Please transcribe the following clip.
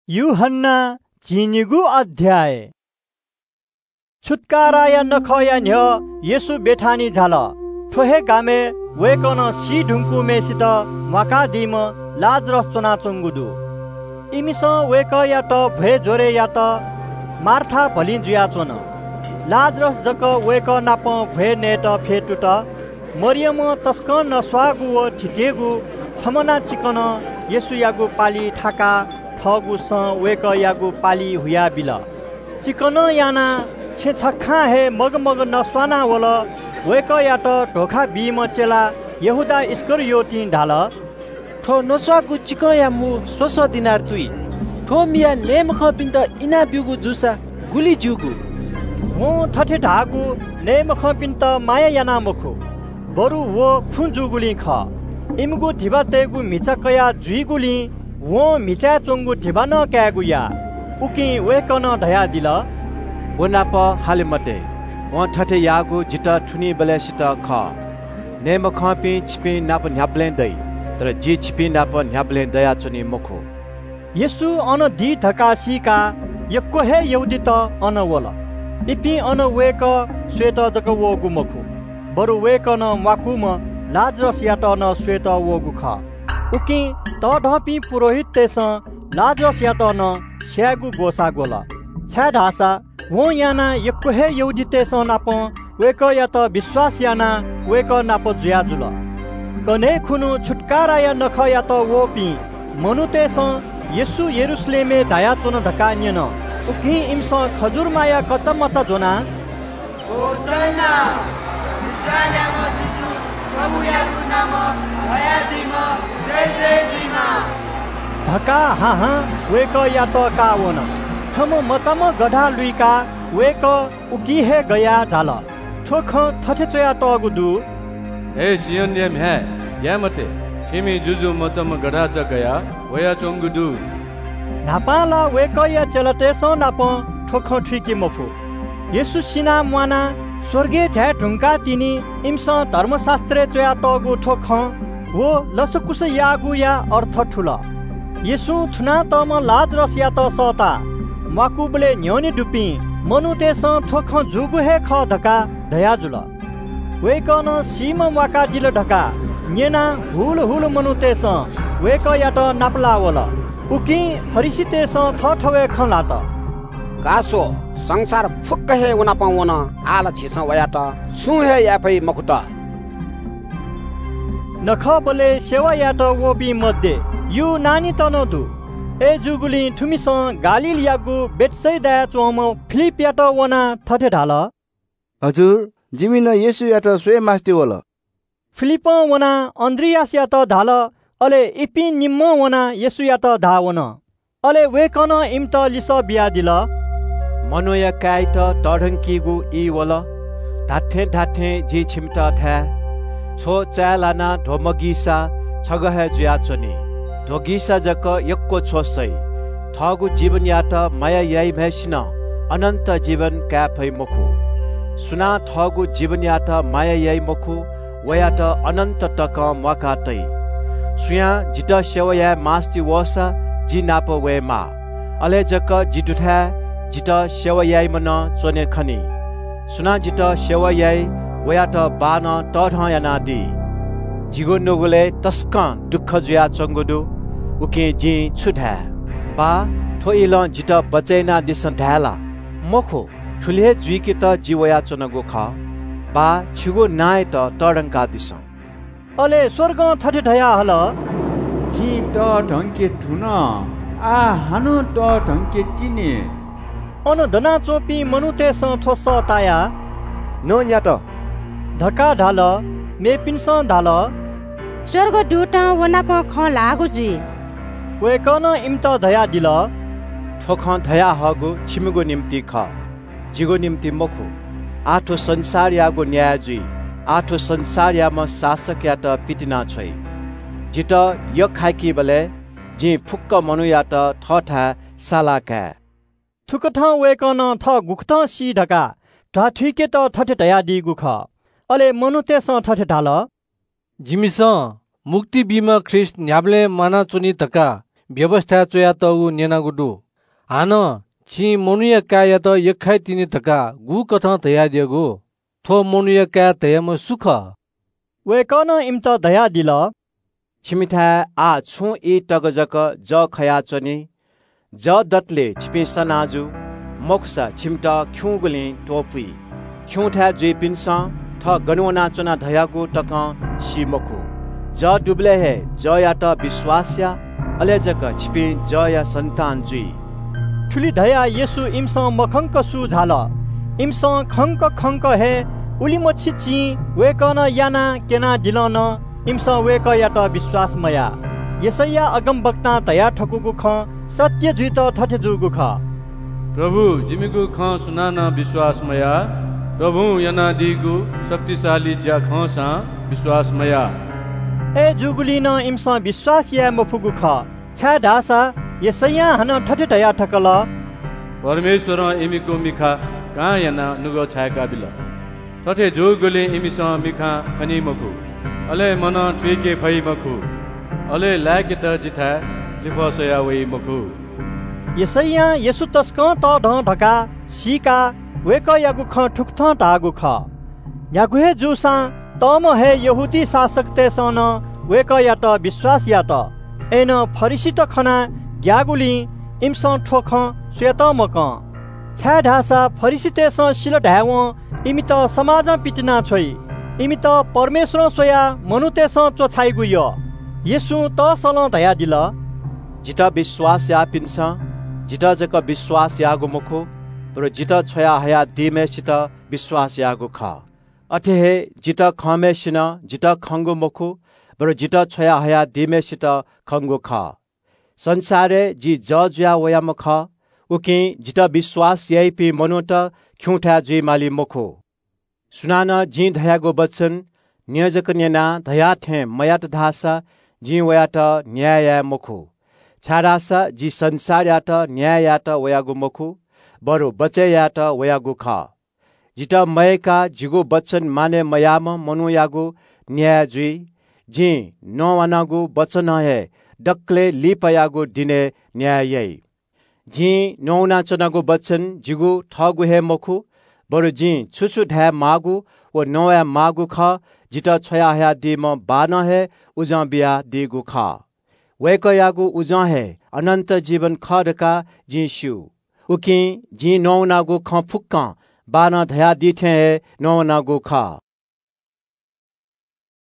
यूहन्ना झिनिगु अध्याय। छुटकाराया नखया न्य येसु बेठानी झाल थोहे गामे वेकन सी ढुंकु मेसित मका दिम लाजरस चोना चंगुदु इमिस वेक या त भे जोरे या त मार्था भलि जुया चोन लाजरस जक वेक नाप भे नेट फेटुट मरियम तस्क न स्वागु व ठिकेगु छमना चिकन येसु यागु पाली थाका थगु स वेक यागु पाली हुया बिल चिकन याना छे छखा हे मगमग नस्वाना वल वेक या त ढोखा बीम चेला यहुदा इस्करियोती ढाल ठो नस्वागु चिक या मु सोस दिनार तुई ठो मिया नेम ख पिन्त इना बिगु जुसा गुली जुगु हो थठे ढागु नेम ख पिन्त माया याना मखु बरु वो फुन्जुगुली ख इमगु धिबातेगु मिचकया जुइगुली वो मिचा चोंगु धिबा न क्यागुया उकि वेकन धया दिल वनाप हालिमते व ठठे यागु जिता ठुनी बलेसित ख नेम खपि छिपि नाप न्याब्लेन दै तर जी छिपि नाप न्याब्लेन दया चुनी मखु येसु अन दि धकासीका यक्को हे यहुदित अन वल इपि अन वेक श्वेत जक वगु मखु बरु वेकन वाकुम लाजरस यात न श्वेत वगु ख उकि त ढपि पुरोहित तेस लाजरस यात न स्यागु गोसा गोल छ्या ढासा वो याना यक्को हे यहुदी तेस नाप वेक यात विश्वास याना वेक नाप जुया जुल कने खुनु छुटकारा या नख यात वोपि मनुतेस येसु यरुशलेमे जाया चोन ढकान्यन उकि इम्स खजुर माया कचमचा जोना होसना इस्राएल मजिजु प्रभु यागु नाम जया दिम जय जय जिमा ढका हा वेक यात कावन छम मचम गढा लुइका वेक उकि हे गया झाल ठोख थठे चया तगुदु हे सियन्यम हे यामते हिमी जुजु मचम गढा च गया वया चोंगुदु नापाला वेक या चलतेस नाप ठोख ठिकी मफु येसु सिना मुआना स्वर्गे झ्या ढुंका तिनी इम्स धर्मशास्त्रे चया तगु ठोख वो लसकुस यागु या अर्थ ठुल येसु थुना तम लाजरस या त सता माकुबले न्योनी डुपी मनुतेस ठोख जुगु हे ख धका दया जुल वेकन सीम वाका दिल ढका न्यना हुल हुल मनुतेस वेक यात नापला वल उकि फरिसीतेस थठवे खला त कासो संसार फुक्क हे उना पाउन आला छिस वयात छु हे याफै मकुट नख बले सेवा यात वबी मध्ये यु नानी तनदु ए जुगुली थुमिस गालिल यागु बेत्सैदा चोम फिलिप यात वना थठे ढाल हजुर जिमिन येसु यात स्वे मास्ति वल फिलिप वना अन्द्रियास यात ढाल अले इपि निम्म वना येसु यात धावन अले वेकन इम्त लिस बिया दिल मनोया काइत तढंकीगु ई वल धाथे धाथे जी छिमत था छो चालाना ढोमगीसा छगह जुया चोनी ढोगीसा जक यक्को छोसै थगु जीवन यात माया याइ भैसिन अनन्त जीवन का फै मखु सुना थगु जीवन यात माया याइ मखु वयात अनन्त तक मका तै सुया जित सेवया मास्ति वसा जी नाप वे मा अले जक जिटुथा जित सेवयाइ मन चोने खनी सुना जित सेवयाइ वयात बान तढ याना दि जिगो नगुले तस्क दुख जुया चंगुदु उके जी छुधा बा थोइल जित बचैना दिस ढाला मखो ठुले जुइके त जीवया चनगो ख बा छिगो नाय त तडंका दिस अले स्वर्ग थठे ढया हल जी त ढंके ठुन आ हानु त ढंके तिने अन धना चोपी मनुते स थोस ताया नो न्यात धका ढाल मेपिन्स ढाल स्वर्ग दुटा वनाप ख लागु जुइ वेकन इम्त धया दिल ठोख धया हगु छिमगु निम्ति ख जिगो निम्ति मखु आठो संसार यागु न्याय जुइ आठो संसार याम शासक या त पिटिना छै जित य खाकी बले जी फुक्क मनु या त ठठा सालाका थुकथ वेकन थ गुख्थ सी ढका ढा ठिके त थठे दया दिगु ख अले मनुते स थठे ढाल जिमिस मुक्ति बिमा ख्रिस्ट न्याब्ले माना चुनी तका व्यवस्था चोया त उ नेनागुडु हान छि मनुय काय त यखाइ तिनी धका गु कथ दया दिगु थो मनुय काय दयाम सुख वेकन इम्त दया दिल छिमिथा आ छु ई तगजक ज खया चनी ज दतले छिपि सनाजु मोक्सा छिमटा ख्युगुले टोपी ख्युथा जुइ पिन्सा थ गनुना चना धयागु तक सिमखु ज डुबले हे ज या त विश्वासया अलेजक छिपि ज या सन्तान जुइ ठुली दया येसु इम्स मखंक सु झाल इम्स खंक खंक हे उली मछिची वेकन याना केना दिलन इम्स वेक या त विश्वासमया यसैया अगम वक्ता दया ठकुगु ख सत्य जुइत थथे जुगु ख प्रभु जिमिगु ख सुनाना विश्वासमया प्रभु याना दिगु शक्तिशाली ज्या खसा विश्वासमया ए जुगुलिन इम्स विश्वास या मफुगु ख छा ढासा यसैया हन ठठे दया ठकल परमेश्वर इमिको मिखा का याना नुगो छायका बिल थथे जोगुले इमिस मिखा खनि मखु अले मन ट्विके फै मखु अले लाके त जिथा लिफसया वे मखु यसैया यसु तस्क त ढ ढका सीका वेक यागु ख ठुक्थ तागु ख यागु हे जुसा तम हे यहुदी शासक ते सन वेक या त विश्वास या त एन फरिसी त खना ग्यागुली इम्स ठोख श्वेत मक छा ढासा फरिसी ते स सिल ढाव इमित समाज पिटना छोइ इमित परमेश्वर सोया मनुते स चोछाइगु य येसु त सल दया दिल जिता विश्वास या पिन्सा जिता जक विश्वास यागु मुखु पर जिता छया हया दिमे सित विश्वास यागु ख अथे हे जिता खमे सिन जिता खंगु मुखु पर जिता छया हया दिमे सित खंगु ख संसारे जी जया वया मख उकि जिता विश्वास यपि मनुत ख्युठा जी माली मुखु सुनाना जी धयागु बच्चन नियजक नेना धया थे मयात धासा जी वयात न्याय मुखु छारासा जी संसार यात न्याय यात वयागु मुखु बरु बचे यात वयागु ख जिता मयका जिगु बच्चन माने मयाम मनु यागु न्याय जुई जी नवानागु बच्चन हे डक्ले लिपयागु दिने न्याय जी नौना चनागु बच्चन जिगु ठगु हे मुखु बरु जी छुछु ढा मागु व नया मागु ख जिता छया हया दिम बान हे उजा बिया दिगु ख वेक यागु उजा हे अनंत जीवन खडका जी शिउ उकि जी नौनागु ख फुक्का बान धया दिथे हे नौनागु ख